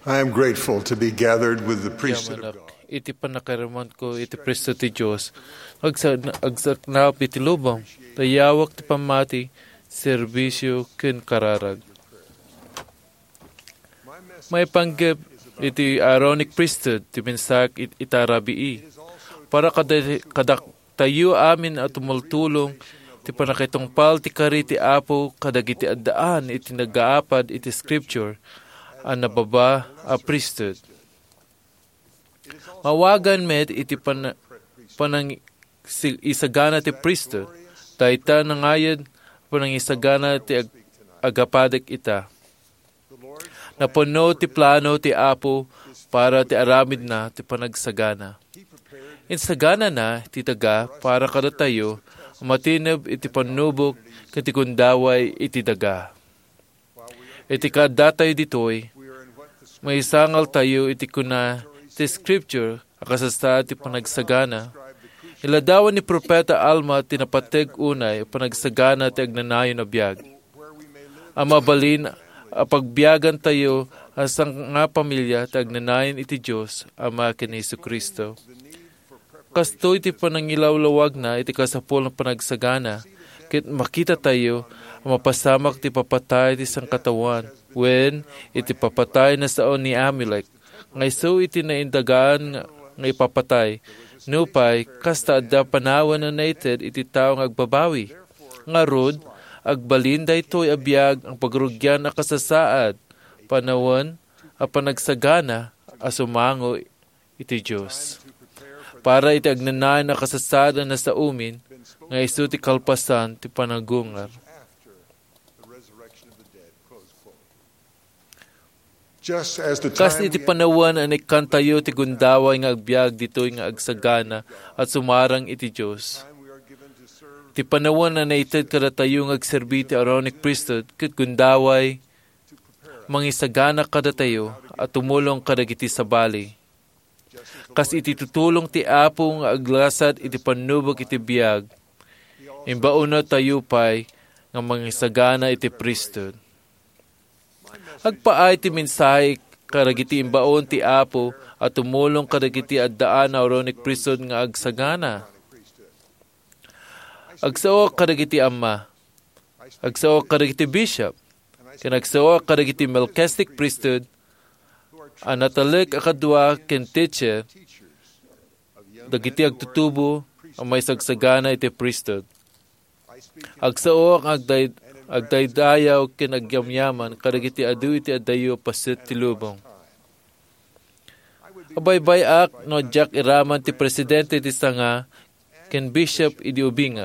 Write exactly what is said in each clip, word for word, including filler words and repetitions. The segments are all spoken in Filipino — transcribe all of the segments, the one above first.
I am grateful to be gathered with the priesthood of Yamanak, God. iti panakaraman ko, iti presto ti Diyos. Agsaknap iti lubang, tayawak ti pamati, serbisyo ken kararag. May panggap iti Aaronic priesthood, ti mensak it itarabii. Para kada, kada tayo amin at tumultulong, ti panakitungpal ti kari ti apo, kadagiti addaan, iti nagaapad, iti scripture, ang nababa a priesthood. Mawagan med iti pan, panang isagana ti priesthood, dahita nangayad panang isagana ti ag, agapadek ita. Napuno ti plano ti apo para ti aramid na ti panagsagana. Insagana na ti taga para kada tayo matineb iti panubok iti kundaway iti daga. Iti kadatay ditoy, may isangal tayo iti kuna ti scripture akasasta ti panagsagana. Iladawan ni Propeta Alma tinapateg unay panagsagana ti agnanayon na biyag. Ang mabalin a pagbiyagan tayo asang nga pamilya ti agnanayon iti Diyos ama ken Hesu Kristo. Kasto iti panangilawlawag na iti kasapol ng panagsagana, kit makita tayo ang mapasamak ti papatay ti sangkatawan, when iti papatay na saon ni Amalek, ngay so iti naindagaan nga, nga ipapatay, nupay, kasta adda panawan na nated iti taong agbabawi. Nga rod, agbalin da ito'y abiyag ang pagrugyan na kasasaad, panawan, a panagsagana, asumango iti Diyos. Para iti agnanayan na kasasada na sa umin, nga iso ti kalpasan ti panagungar. Kas iti panawan ang ikantayo ti gundaway nga agbyag dito'y nga agsagana at sumarang iti Diyos. Ti panawan na naited kada tayo nga agserbi ti Aaronic priesthood ket gundaway mangisagana kada tayo at tumulong kadagiti sabali. Kas iti tutulong ti apo nga aglasad iti panubog iti biyag, imbauna tayo pa'y nga mangisagana iti priesthood. Agpaay ti mensahe kadagiti imbaon ti apo at tumulong kadagiti addaan na Aaronic priesthood nga agsagana. Agsao kadagiti amma, agsao kadagiti bishop, ken agsao kadagiti Melchizedek priesthood, anatalik akadwa ken teacher, dagiti agtutubo ang may sagsagana iti priesthood. Agsao ang agday, agdaydayaw ken agyamyaman kadagiti adu iti addayo paset ti lubong. Abaybay ak no jak iraman ti presidente ti sanga ken bishop idi ubingak.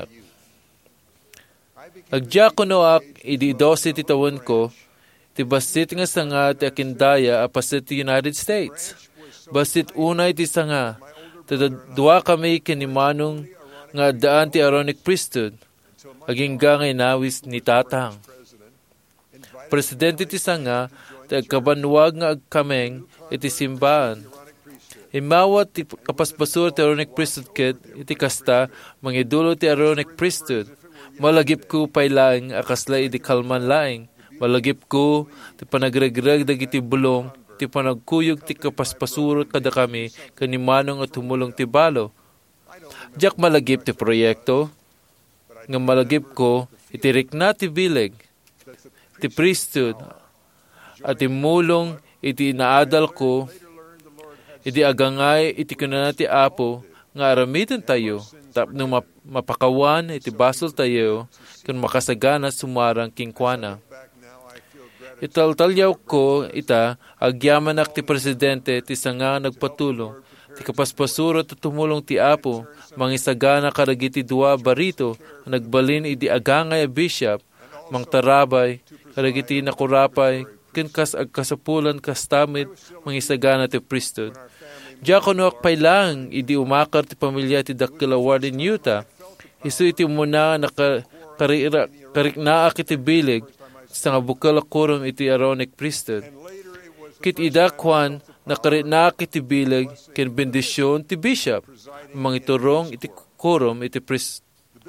Agdiakono ak idi dose ti tawon ko, ti basit nga sanga ti akindaya apaset ti United States. Basit unay ti sanga, tadadwa kami kinimanong nga daan ti Aaronic priesthood, aging gangay nawis ni tatang. Presidente ti sanga, ti agkabanwag nga agkameng iti simbaan. Imawat ti kapaspasur ti Aaronic priesthood ket iti kasta mangidulo ti Aaronic priesthood. Malagip ko pay laing akasla iti kalman laing. Malagip ko ti panagregreg dagiti bulong ti panagkuyog ti kapaspasuro kada kami kanimanong at tumulong ti balo. Diyak malagip ti proyekto nga malagip ko iti rikna ti bileg ti priesthood at imulong iti naadal ko iti agangay iti kunana ti apo nga aramitan tayo tapno mapakawan iti basol tayo kung makasagana sumarang kingkwana. Italtalyaw ko ita agyaman ak ti presidente ti sanga nagpatulong ti kapaspasuro at tumulong ti apo mangisagana kadagiti dua barito nagbalin iti agangay a bishop mangtarabay kadagiti nakurapay ken kas agkasapulan kastamit mangisagana ti priesthood. Diakono ak pailang idi umakar ti pamilya ti dakila Warden Utah. Isu iti muna naka kariknaak iti bilig sa nga bukal kurum iti Aaronic priesthood. Kit idakwan nakariknaak iti bilig ken bendisyon ti bishop mangiturong iti kurum iti priest.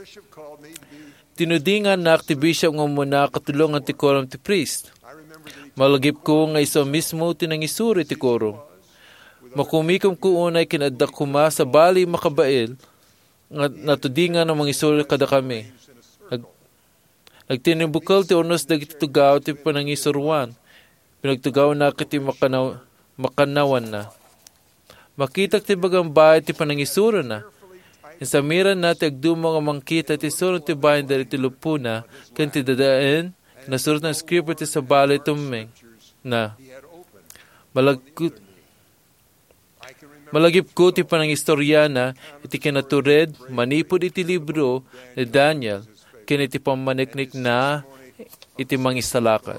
Tinudingan na ti bishop nga muna katulungan ti kurum ti priest. Malagip ko nga iso mismo tinangisuri ti koro. Makumikom ko unay kinadak kuma sa bali makabail nga natudingan ng mga isuri kada kami. Nag, nagtinibukal ti ornos dagiti tugaw ti panangisuruan. Pinagtugaw na kiti makanaw, makanawan na. Makitak ti bagang bahay ti panangisuro na. Insamiran na ti agdumong ang mangkita ti surong ti bayan dari ti lupuna kan ti dadaen nasurot ng scripture ti sa balay tumeng na malagkut malagip ko ti panangistorya na iti kinatured manipod iti libro ni Daniel ken iti pamaniknik na iti mangisalakan.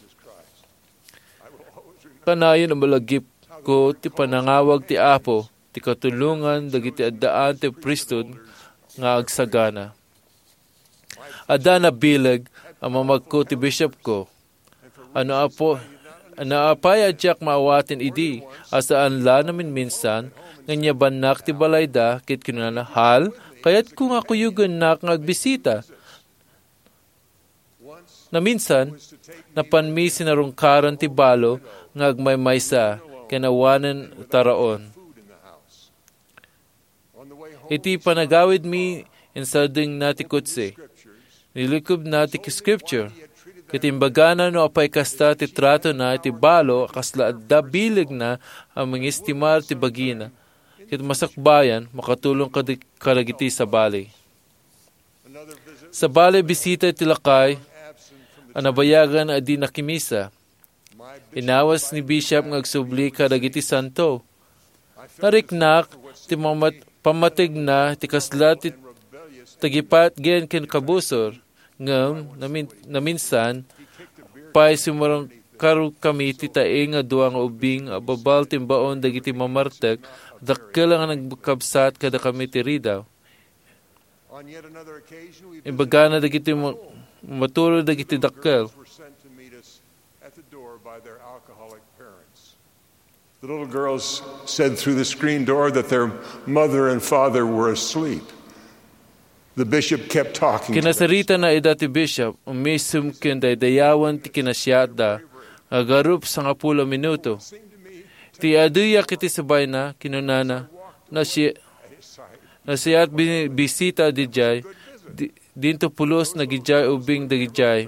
Kanayon ang malagip ko ti panangawag ti Apo ti katulungan dagiti addaan ti pristod nga agsagana. Adda na bilag ang mamagko ti bishop ko. Ano apo, ano apay adyak maawatin idi, asaan la namin minsan, nganya banak ti balayda, kit kinuna hal, kaya't kung ako yugan nak ngagbisita. Na minsan, napanmi sinarungkaran ti balo, ngagmaymaysa, kinawanan taraon. Iti panagawid mi, insading nati kutsi. Nilikob na ti scripture. Kitimbagana no apay kasta ti trato na iti balo kasla adda bilig na ang mangistimar ti bagina. Kit masakbayan makatulong kalagiti sa balay. Sa balay bisita ti lakay anabayagan adi nakimisa. Inawas ni Bishop ngagsubli kalagiti santo. Nariknak ti mamat, pamatig na ti kasla ti tagipat gen ken kabusor. Ngam, namin, naminsan, pa'y sumarang karu kami titae nga duwang ubing ababal timbaon dagiti mamartek dakkel nga nagbukabsat kada kami tiridaw. Imbagana dagiti maturo dagiti dakkel. The little girls said through the screen door that their mother and father were asleep. The bishop kept talking. Kinasarita na ida ti bishop, umisum kinday dayawan ti kinasyada, agarup sa nga pula minuto. Ti aduya kiti sabay na, kinunana, na siya, na siya at bisita di jay, di, dinto pulos na gijay ubing da gijay.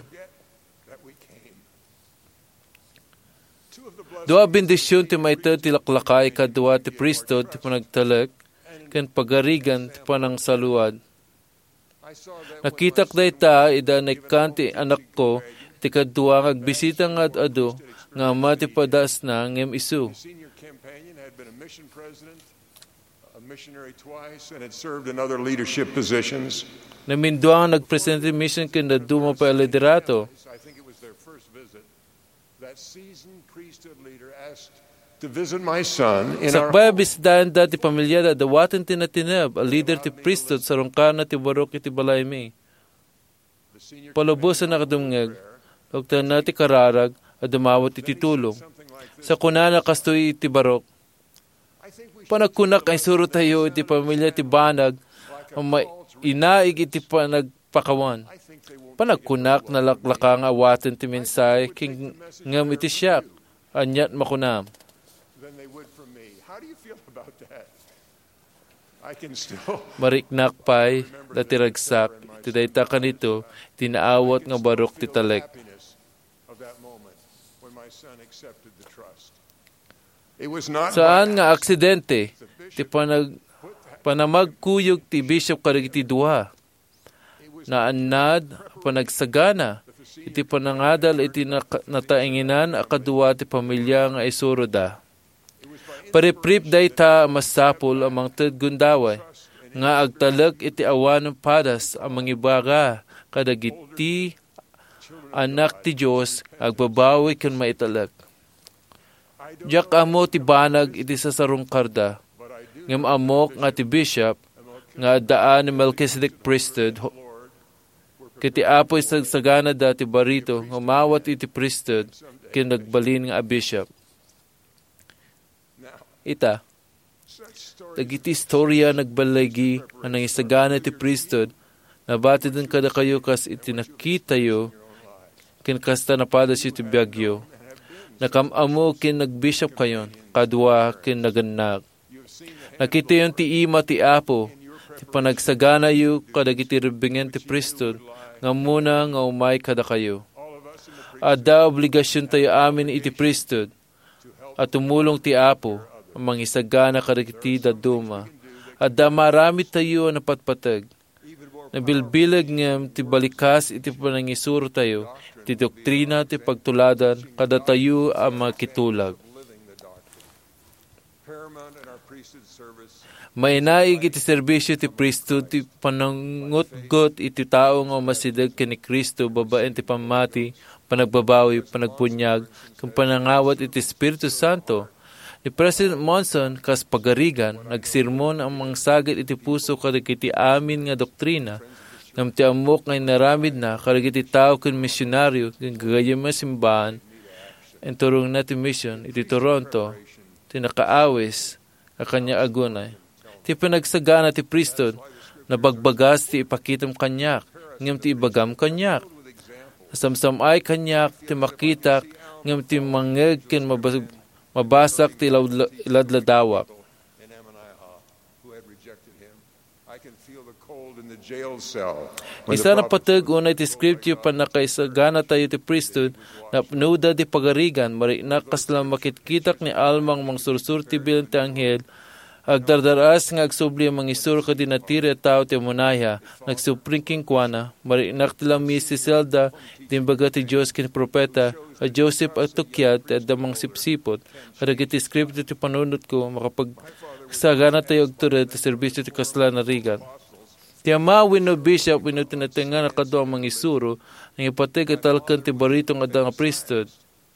Dua bendisyon ti maita ti laklakay kadwa ti priestod ti panagtalek, ken pagarigan ti panang saluad. Nakitak day ta, ida nagkanti anak ko, ti kadwa ngagbisita nga ado, nga mati padas na ngem isu. Namindwa nga nagpresente mission kenda duma pa liderato. To visit my son in our sakbay bisdahan dati pamilyada dawatan tinatinab a leader ti priesthood sa rungkana ti barok iti balay mi. Palubusan na kadumngeg, lugtan na ti kararag at dumawat iti tulong. Sa kunana kastoy iti barok, panagkunak ay suro tayo iti pamilya ti banag, inaig iti panagpakawan. Panagkunak na laklakang awatan ti mensay, king ngam iti siyak, anyat makunam. Mariknak pa'y datiragsak, tidayta ka nito, tinaawat nga barok ti talek. Saan nga aksidente, ti panag, panamagkuyog ti bishop karigiti duha. Naanad, panagsagana, iti panangadal iti natainginan akaduwa ti pamilya nga isuroda. Pariprip day ta masapul amang tadgundaway, nga agtalag iti awan ng padas ang mangibaga kadagiti anak ti Diyos agbabawi kan maitalag. Diyak amo ti banag iti sasarong karda, ngam amok nga ti bishop, nga daan ni Melchizedek priesthood, kiti apoy sagsagana dati barito, ngumawat iti priesthood, kinagbalin nga a bishop. Ita, dagiti istorya nagbalagi ang nangisagana ti priesthood, nabati din kada kayo kas iti nakitayo, kinkasta napadas iti biyagyo. Nakamamu kin nagbishop kayon, kadwa kin naganak. Nakita yung ti ima ti Apo, ti panagsagana yu kadagiti ribingen ti Priesthood, nga muna nga umay kada kayo. Ada obligasyon tayo amin iti Priesthood, at tumulong ti Apo, ang mangisagana kadagiti daduma. Ada marami tayo na patpatag. Nabilbilag ngem ti balikas iti panangisuro tayo, ti doktrina ti pagtuladan, kada tayo ang makitulag. Mainaig iti serbisyo ti priesthood ti panangutgot iti tao nga masidag kini Kristo babaen ti pamati, panagbabawi, panagpunyag, kung panangawat iti Espiritu Santo. Ni President Monson kas pagarigan, nagsirmon ang mga sagit iti puso kadagiti amin nga doktrina, ngam ti amok ngay naramid na kadagiti tao ken misyonaryo ken gagayem nga simbahan, en turong na ti mission iti Toronto, ti nakaawis a kanya agunay. Ti panagsagana ti priesthood, nabagbagas ti ipakitam kanyak, ngam ti ibagam kanyak. Samsam ay kanyak ti makitak, ngam ti mangeg ken mabasak ti iladladawak. Isa na patag unay ti scripture panakaisagana tayo ti priesthood, na pnuda di pagarigan, marinak kaslang makitkitak ni almang mangsursur ti bilang ti anghel, agdardaras nga agsubli ang mangisur ka dinatiri at tao ti munaya, nagsupringking kuana, marinak tilang misi Zelda, timbaga ti Diyos kin propeta, a Joseph at tukyat at damang sipsipot, kadagiti script ti panunod ko, makapagsagana tayo agtured ti serbisyo ti kasla na rigan. Ti ama wino bishop, wino tinatinga na kadwa ang mangisuro, ang ipatig at alkan ti baritong adang priesthood.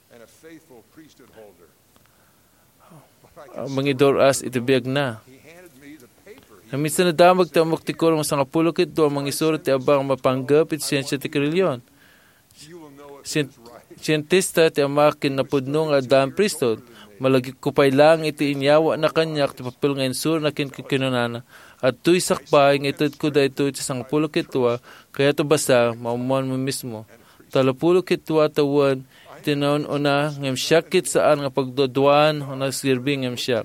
Ang mga idoras itibiyag na. Naminsan na damag ti amok ti kurong sa kapulokit do ang mga isuro ti abang mapanggap iti siyensya ti karilyon. Siyentista ti amakin na pudnong adang priesthood, malagi kupay lang iti inyawa na kanyak ti papil nga insur na kinkinunana, at tuy sakbay nga itad ko da ito iti sang kapulokit tuwa, kaya to basa maumuan mo mismo. Talapulokit tuwa tawan, tinaon una ngem syakit saan nga pagdoduan o nagsirbing ngem syak.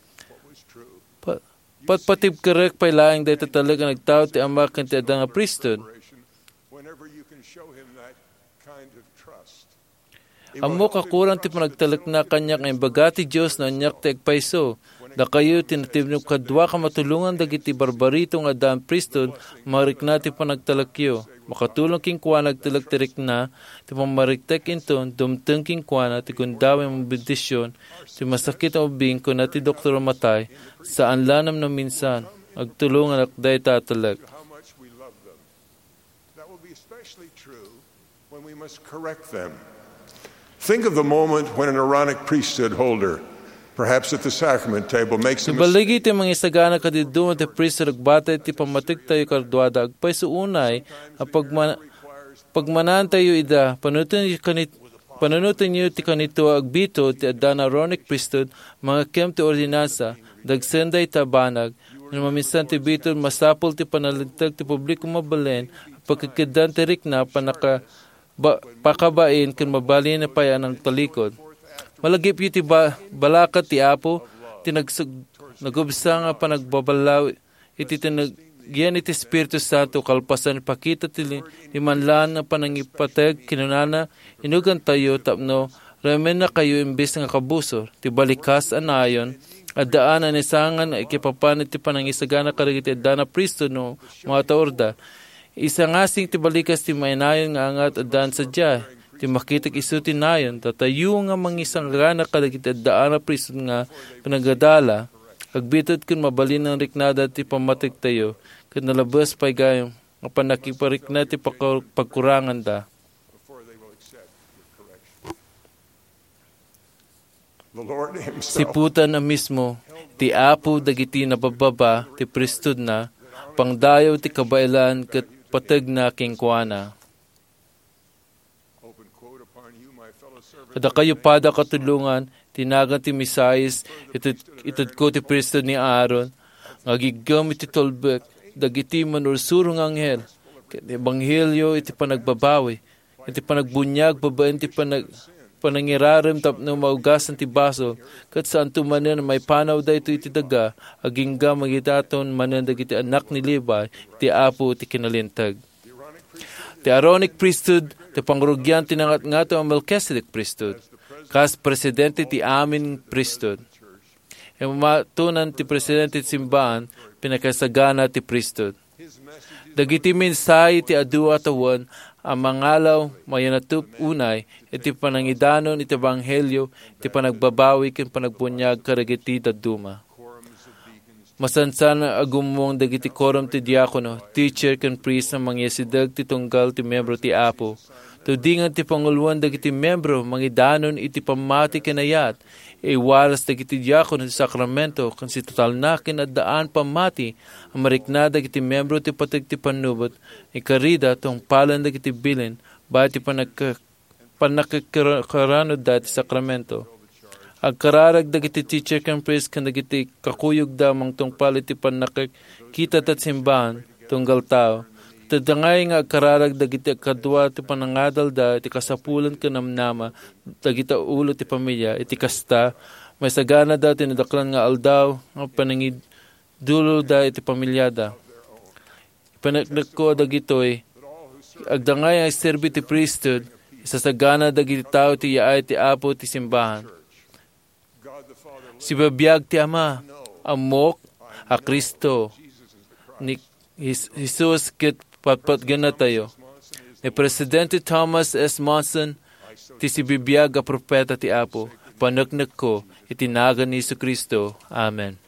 Patpatib kerek pay laing dayta talaga nagtao ti ama ken ti adang priesthood. Amo kakuran ti panagtalek na kanyak ngem bagati Dios na nyak ti agpayso. Da kayo tinatibnog kadwa ka matulungan dagiti barbarito nga adang priesthood, marikna ti panagtalakyo. Makatulong king kwa nagtalagtirik na, ti pamariktek inton, dumteng king kwa na, ti kundawin mong bendisyon, ti masakit ang ubing ko na ti doktor matay, saan lanam na minsan, agtulungan ak day tatalag. Think of the moment when an Aaronic priesthood holder, perhaps at the sacrament table, makes a mistake. Ibaligi ti mga isagana kadiduman ti priesthood agbatay ti pamatik tayo kardwada agpay sa unay a pagman, pagmanan tayo ida panunutin kanit panunutin niyo ti kanito agbito ti adana Aaronic priesthood mga kem ti ordinansa dagsenday tabanag na maminsan ti bito masapol ti panalintag ti publiko mabalen pagkikidan ti rikna panaka ba, pakabain ken mabalin na payan ang talikod. Malagip yu ti ba, balakat ti Apo, tinagsag, nagubsa nga pa nagbabalaw, iti tinagyan iti Espiritu Santo, kalpasan pakita ti limanlan na panangipatag, kinunana, inugan tayo, tapno, ramen na kayo imbis nga kabusor, ti balikas anayon, at daan na nisangan, ikipapanit ti panangisagana karagiti adana pristo no, mga taorda. Isa nga sing ti balikas ti mainayon nga angat adan sa dya, ti makitak iso ti nayon, tatayo nga mangisang gana kadagiti daan na priso nga pinagadala, agbitod kun mabalin ng riknada ti pamatik tayo, kun nalabas pa'y gayong, nga panakiparik na ti pagkurangan da. Siputan na mismo, ti Apo dagiti nabababa, ti pristod na, pangdayaw ti kabailan kat patag na kingkuana. Kada kayo pada katulungan, tinagan ti Misayas, itad, itad ko ti priesthood ni Aaron, ngagigam iti tolbek, dagiti manursurong anghel, iti ebanghelyo iti panagbabawi, iti panagbunyag, babaen ti panag, panangirarim tapno maugasan ti baso, kat saan tumanen may panaw da ito iti daga, agingga magitaton manen dagiti anak ni Levi, ti apo ti kinalintag. Ti Aaronic priesthood, ti pangrugyan tinangat nga to ang Melchizedek priesthood, kas presidente ti amin priesthood. E matunan ti presidente ti simbahan, pinakasagana ti priesthood. Dagiti minsay ti adu atawan, ang mangalaw, mayanatup unay, iti panangidanon, iti banghelyo, iti panagbabawi, ken panagbunyag, karagiti daduma. Masansan agumong dagiti korum ti diakono, teacher, ken priest, na mangyasidag ti tunggal ti membro ti apo. Tudingan ti panguluan dagiti membro, mangidanon, iti pamati kenayat, iwaras dagiti diakono ti sakramento, kan si total na kinadaan pamati, ang marikna dagiti membro ti patag ti panubot, ikarida tong palan dagiti bilin, ba ti panakakarano dati sakramento. Agkararag dagiti teacher kan priest kan dagiti kakuyog damang tong palit ti panakakita tat simbahan, tunggal tao. Tadangay nga agkararag dagiti kadwa ti panangadal da, iti kasapulan kanamnama, dagiti ulo ti pamilya, iti kasta, may sagana da, tinadaklan nga aldaw, nga panangid dulo da, iti pamilyada. Panagdag ko dagitoy, agdangay ang serbi ti priesthood, isasagana dagiti tao ti yaay ti apo ti simbahan. Si babiyag ti ama, amok, a Kristo, ni Jesus ket patpatgan na tayo. Ni Presidente Thomas S. Monson, ti si bibiyag a propeta ti apo, panagnak ko, itinagan ni Jesu Kristo. Amen.